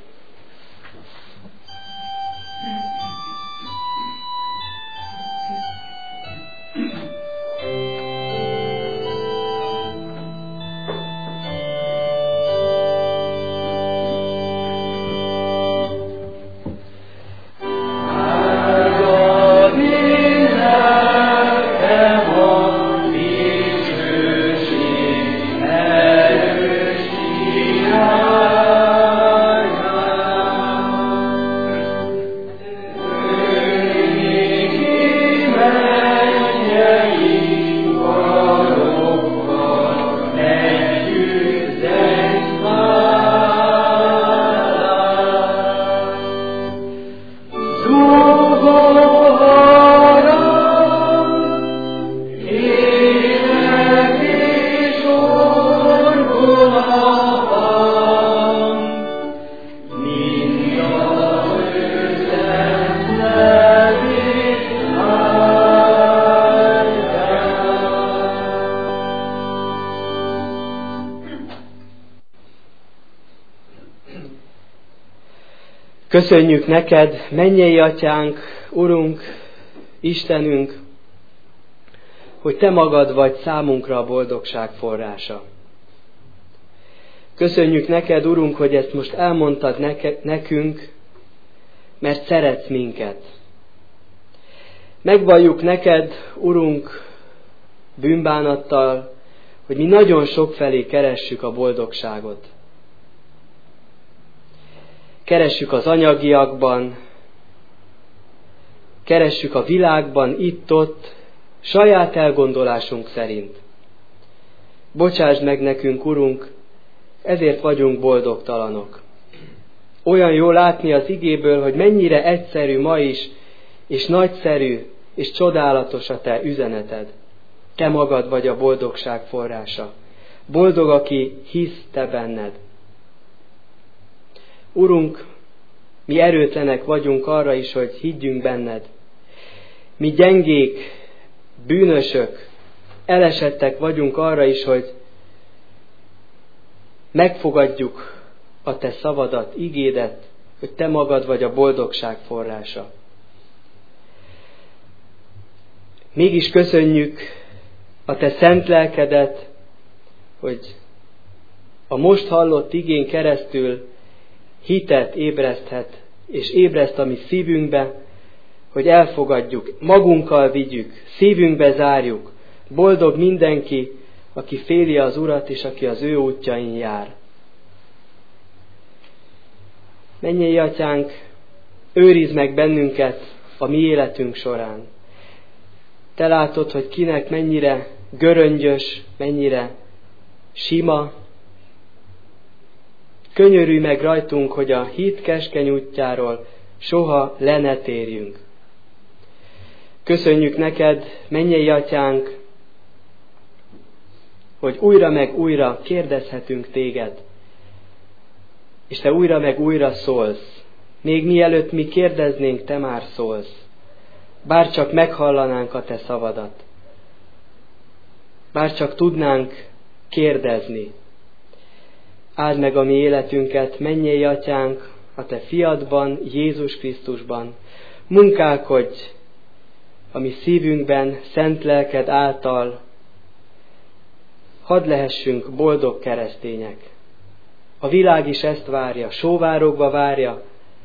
Köszönjük neked, mennyei atyánk, Urunk, Istenünk, hogy te magad vagy számunkra a boldogság forrása. Köszönjük neked, Urunk, hogy ezt most elmondtad neke, nekünk, mert szeretsz minket. Megvalljuk neked, Urunk, bűnbánattal, hogy mi nagyon sokfelé keressük a boldogságot. Keressük az anyagiakban, keressük a világban, itt-ott, saját elgondolásunk szerint. Bocsásd meg nekünk, Urunk, ezért vagyunk boldogtalanok. Olyan jó látni az igéből, hogy mennyire egyszerű ma is, és nagyszerű, és csodálatos a te üzeneted. Te magad vagy a boldogság forrása. boldog, aki hisz te benned. Urunk, mi erőtlenek vagyunk arra is, hogy higgyünk benned. Mi gyengék, bűnösök, elesettek vagyunk arra is, hogy megfogadjuk a te szavadat, igédet, hogy te magad vagy a boldogság forrása. Mégis köszönjük a te szent lelkedet, hogy a most hallott igén keresztül hitet ébreszthet, és ébreszt a mi szívünkbe, hogy elfogadjuk, magunkkal vigyük, szívünkbe zárjuk. Boldog mindenki, aki féli az Urat, és aki az ő útjain jár. Mennyei Atyánk, őrizd meg bennünket a mi életünk során. Te látod, hogy kinek mennyire göröngyös, mennyire sima. Könyörülj meg rajtunk, hogy a hit keskeny útjáról soha le ne térjünk. Köszönjük neked, mennyei Atyánk, hogy újra meg újra kérdezhetünk téged, és te újra meg újra szólsz. Még mielőtt mi kérdeznénk, te már szólsz. Bár csak meghallanánk a te szavadat. Bár csak tudnánk kérdezni. Áld meg a mi életünket, mennyei Atyánk, a te fiadban, Jézus Krisztusban. Munkálkodj a mi szívünkben, szent lelked által. Hadd lehessünk boldog keresztények. A világ is ezt várja, sóvárogva várja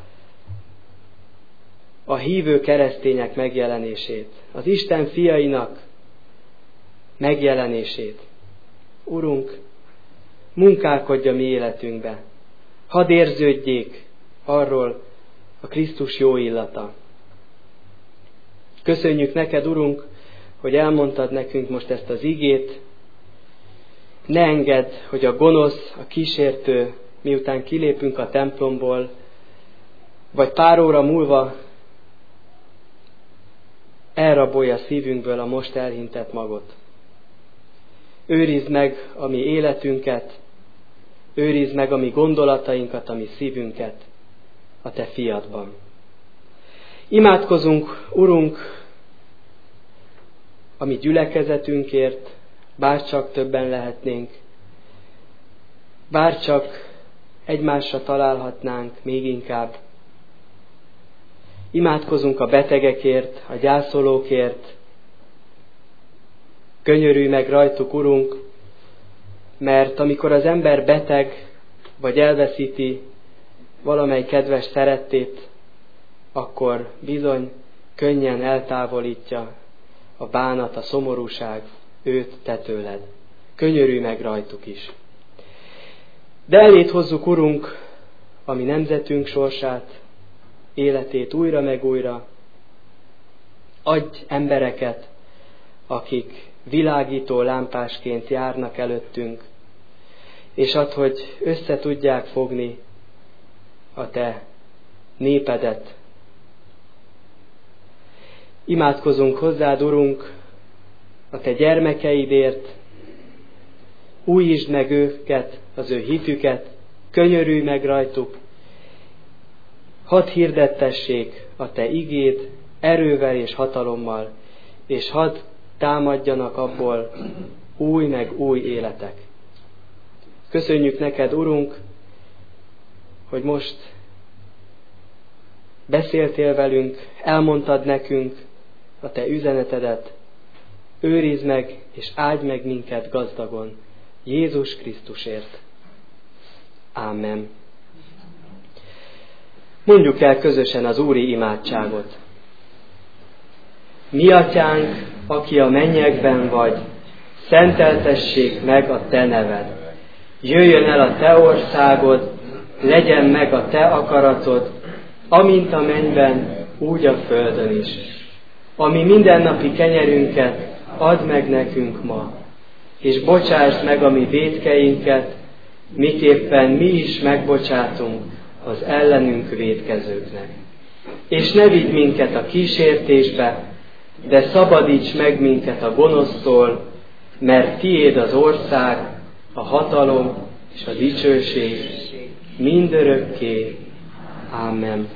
a hívő keresztények megjelenését, az Isten fiainak megjelenését. Urunk, munkálkodj a mi életünkbe. Hadd érződjék arról a Krisztus jó illata. Köszönjük neked, Urunk, hogy elmondtad nekünk most ezt az igét. Ne engedd, hogy a gonosz, a kísértő, miután kilépünk a templomból, vagy pár óra múlva elrabolja szívünkből a most elhintett magot. Őrizd meg a mi életünket, őrizd meg a mi gondolatainkat, a mi szívünket a te fiadban. Imádkozunk, Urunk, a mi gyülekezetünkért, bárcsak többen lehetnénk, bárcsak egymásra találhatnánk még inkább. Imádkozunk a betegekért, a gyászolókért. Könyörülj meg rajtuk, Urunk, mert amikor az ember beteg, vagy elveszíti valamely kedves szerettét, akkor bizony könnyen eltávolítja a bánat, a szomorúság őt te tőled. Könyörülj meg rajtuk is. De elét hozzuk, Urunk, a mi nemzetünk sorsát, életét újra meg újra. Adj embereket, akik világító lámpásként járnak előttünk, és add, hogy össze tudják fogni a te népedet. Imádkozunk hozzád, Urunk, a te gyermekeidért, újítsd meg őket, az ő hitüket, könyörülj meg rajtuk, hadd hirdettessék a te igéd erővel és hatalommal, és hadd támadjanak abból új meg új életek. Köszönjük neked, Urunk, hogy most beszéltél velünk, elmondtad nekünk a te üzenetedet, őrizd meg és áldj meg minket gazdagon, Jézus Krisztusért. Ámen. Mondjuk el közösen az úri imádságot. Mi atyánk, aki a mennyekben vagy, szenteltessék meg a te neved. Jöjjön el a te országod, legyen meg a te akaratod, amint a mennyben, úgy a földön is. Ami mindennapi kenyerünket add meg nekünk ma, és bocsásd meg a mi vétkeinket, miképpen mi is megbocsátunk az ellenünk vétkezőknek. És ne vigy minket a kísértésbe, de szabadíts meg minket a gonosztól, mert tiéd az ország, a hatalom és a dicsőség mindörökké. Ámen.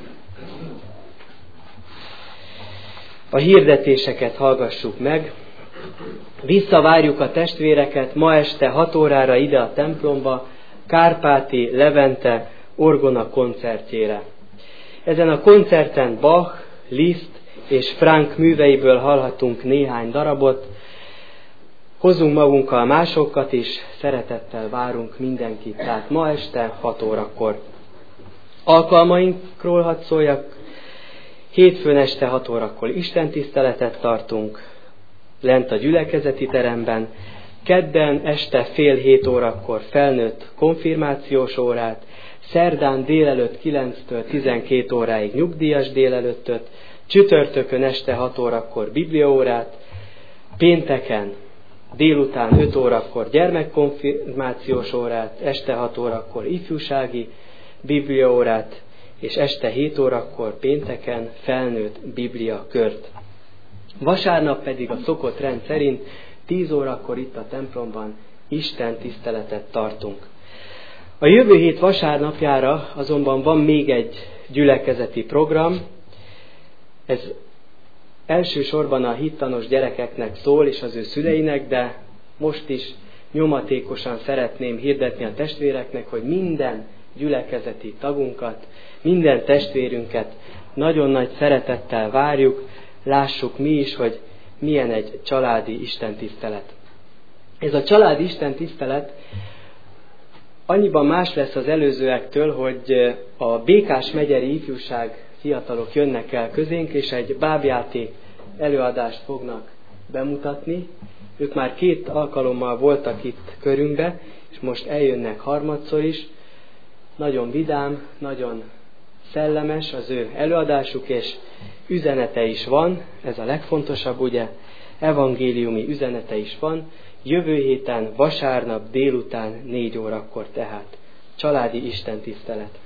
A hirdetéseket hallgassuk meg. Visszavárjuk a testvéreket ma este hat órára ide a templomba, Kárpáti Levente orgona koncertjére. Ezen a koncerten Bach, Liszt és Frank műveiből hallhatunk néhány darabot. Hozzunk magunkkal másokat is, szeretettel várunk mindenkit, tehát ma este hat órakor. Alkalmainkról hadd szóljak. Hétfőn este hat órakor istentiszteletet tartunk, lent a gyülekezeti teremben. Kedden este fél hét órakor felnőtt konfirmációs órát, szerdán délelőtt kilenctől tizenkét óráig nyugdíjas délelőttöt, csütörtökön este hat órakor bibliaórát, pénteken délután öt órakor gyermekkonfirmációs órát, este hat órakor ifjúsági bibliaórát, és este hét órakor pénteken felnőtt bibliakört. Vasárnap pedig a szokott rend szerint tíz órakor itt a templomban Isten tiszteletet tartunk. A jövő hét vasárnapjára azonban van még egy gyülekezeti program. Ez elsősorban a hittanos gyerekeknek szól és az ő szüleinek, de most is nyomatékosan szeretném hirdetni a testvéreknek, hogy minden gyülekezeti tagunkat, minden testvérünket nagyon nagy szeretettel várjuk, lássuk mi is, hogy milyen egy családi istentisztelet. Ez a családi istentisztelet annyiban más lesz az előzőektől, hogy a Békás megyeri ifjúság fiatalok jönnek el közénk, és egy bábjáték előadást fognak bemutatni. Ők már két alkalommal voltak itt körünkbe, és most eljönnek harmadszor is. Nagyon vidám, nagyon szellemes az ő előadásuk, és üzenete is van, ez a legfontosabb, ugye, evangéliumi üzenete is van. Jövő héten, vasárnap délután négy órakor tehát. Családi istentisztelet.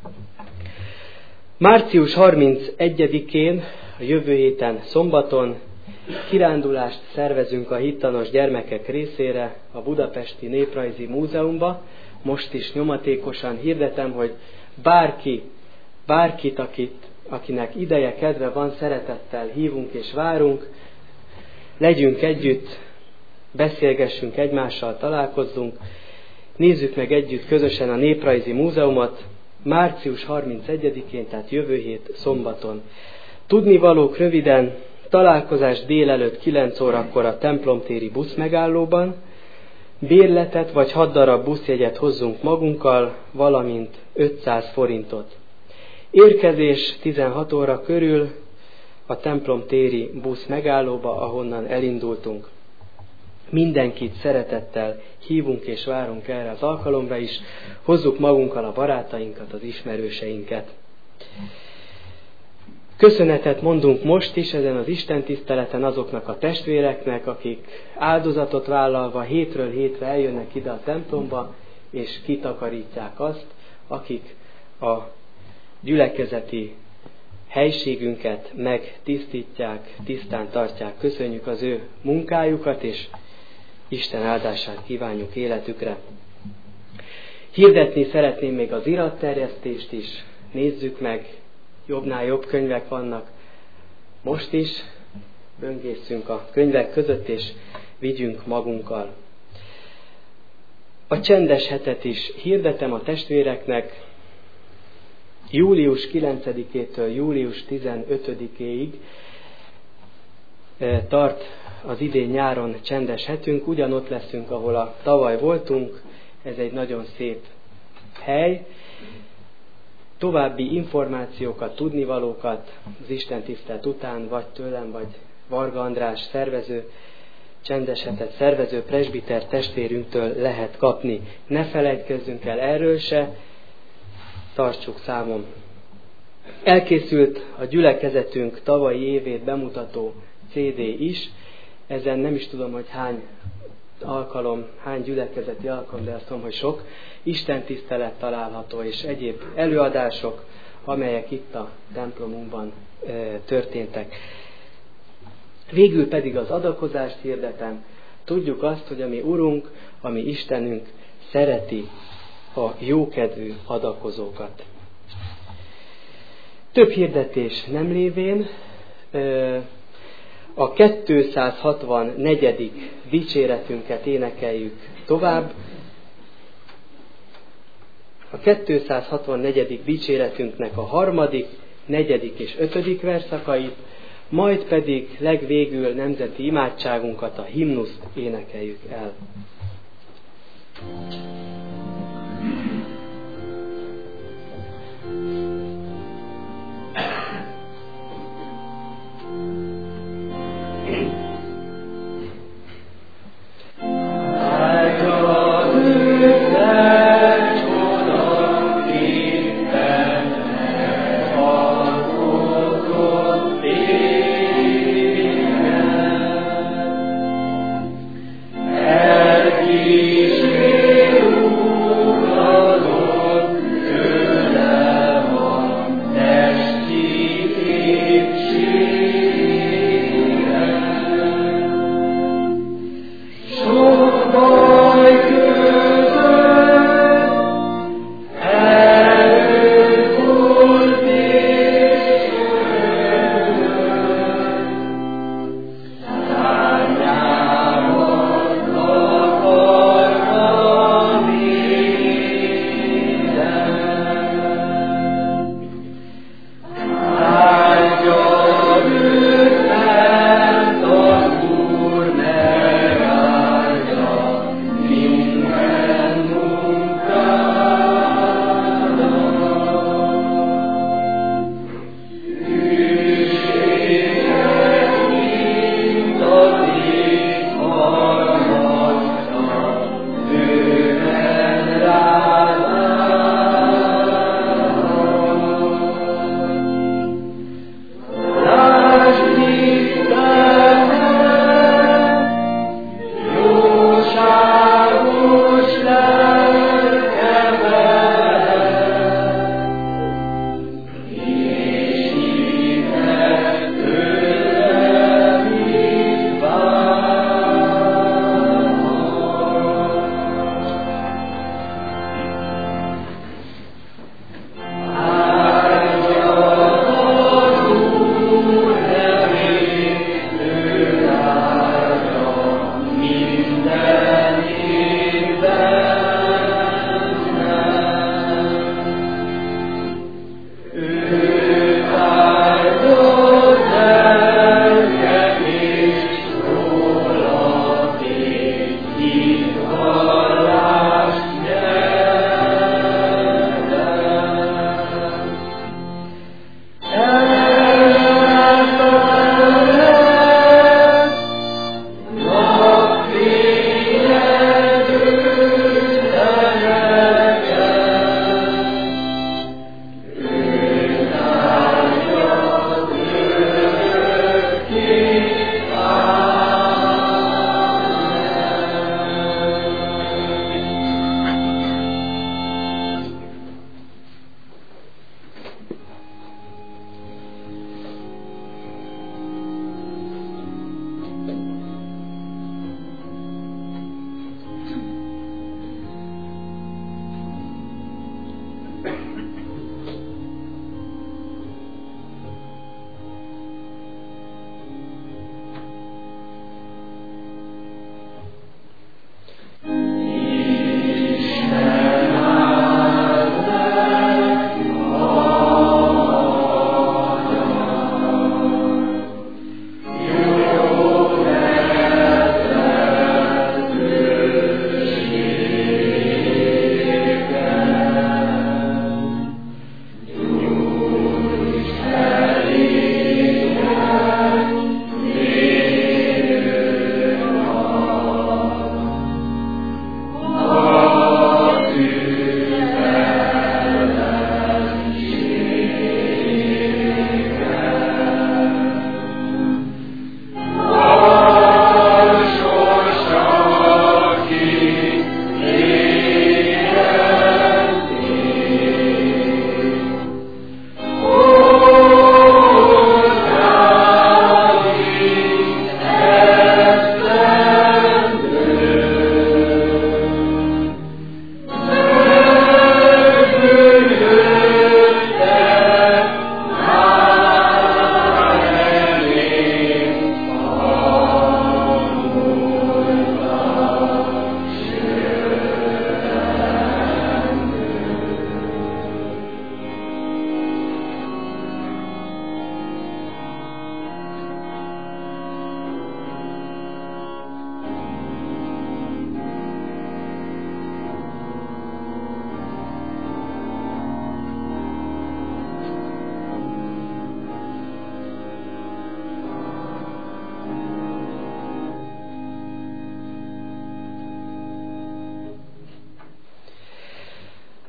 március harmincegyedikén, a jövő héten szombaton kirándulást szervezünk a hittanos gyermekek részére a Budapesti Néprajzi Múzeumba. Most is nyomatékosan hirdetem, hogy bárki, bárkit, akit, akinek ideje, kedve van, szeretettel hívunk és várunk, legyünk együtt, beszélgessünk egymással, találkozzunk, nézzük meg együtt közösen a Néprajzi Múzeumot, március harmincegyedikén, tehát jövő hét szombaton. Tudnivalók röviden, találkozás délelőtt kilenc órakor a templomtéri buszmegállóban, bérletet vagy hat darab buszjegyet hozzunk magunkkal, valamint ötszáz forintot. Érkezés tizenhat óra körül a templomtéri busz megállóba, ahonnan elindultunk. Mindenkit szeretettel hívunk és várunk erre az alkalomra is, hozzuk magunkkal a barátainkat, az ismerőseinket. Köszönetet mondunk most is ezen az istentiszteleten azoknak a testvéreknek, akik áldozatot vállalva hétről hétre eljönnek ide a templomba, és kitakarítják azt, akik a gyülekezeti helységünket megtisztítják, tisztán tartják. Köszönjük az ő munkájukat, és Isten áldását kívánjuk életükre. Hirdetni szeretném még az iratterjesztést is. Nézzük meg, jobbnál jobb könyvek vannak. Most is böngészünk a könyvek között, és vigyünk magunkkal. A csendes hetet is hirdetem a testvéreknek. július kilencedikétől július tizenötödikéig tart az idén nyáron csendes hetünk. Ugyanott leszünk, ahol a tavaly voltunk. Ez egy nagyon szép hely. További információkat, tudnivalókat az istentisztelet után, vagy tőlem, vagy Varga András szervező, csendes hetet szervező presbiter testvérünktől lehet kapni. Ne felejtkezzünk el erről se, tartsuk számon. Elkészült a gyülekezetünk tavalyi évét bemutató cé dé is. Ezen nem is tudom, hogy hány alkalom, hány gyülekezeti alkalom, de azt mondom, hogy sok istentisztelet található, és egyéb előadások, amelyek itt a templomunkban e, történtek. Végül pedig az adakozást hirdetem. Tudjuk azt, hogy a mi Urunk, a mi Istenünk szereti a jókedvű adakozókat. Több hirdetés nem lévén, a kétszázhatvannegyedik dicséretünket énekeljük tovább. A kétszázhatvannegyedik dicséretünknek a harmadik, negyedik és ötödik verszakait, majd pedig legvégül nemzeti imádságunkat, a himnuszt énekeljük el.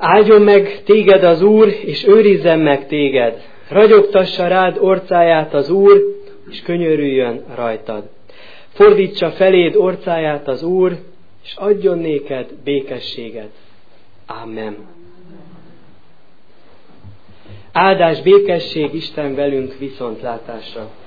Áldjon meg téged az Úr, és őrizzen meg téged. Ragyogtassa rád orcáját az Úr, és könyörüljön rajtad. Fordítsa feléd orcáját az Úr, és adjon néked békességet. Amen. Áldás, békesség, Isten velünk, viszontlátásra.